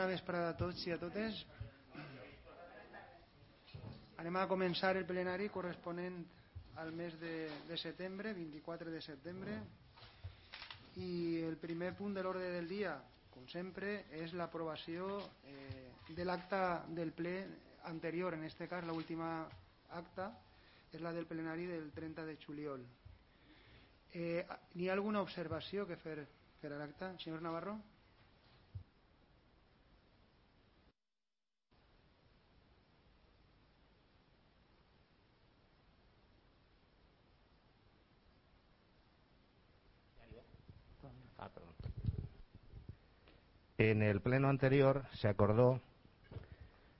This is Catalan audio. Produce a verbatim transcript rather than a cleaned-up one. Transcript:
Bona vesprada a tots i a totes. Anem a començar el plenari corresponent al mes de, de setembre, vint-i-quatre de setembre. I el primer punt de l'ordre del dia, com sempre, és l'aprovació eh, de l'acta del ple anterior. En aquest cas, l'última acta és la del plenari del trenta de juliol. Eh, N'hi ha alguna observació que fer per a l'acta? Senyor Navarro? En el pleno anterior se acordó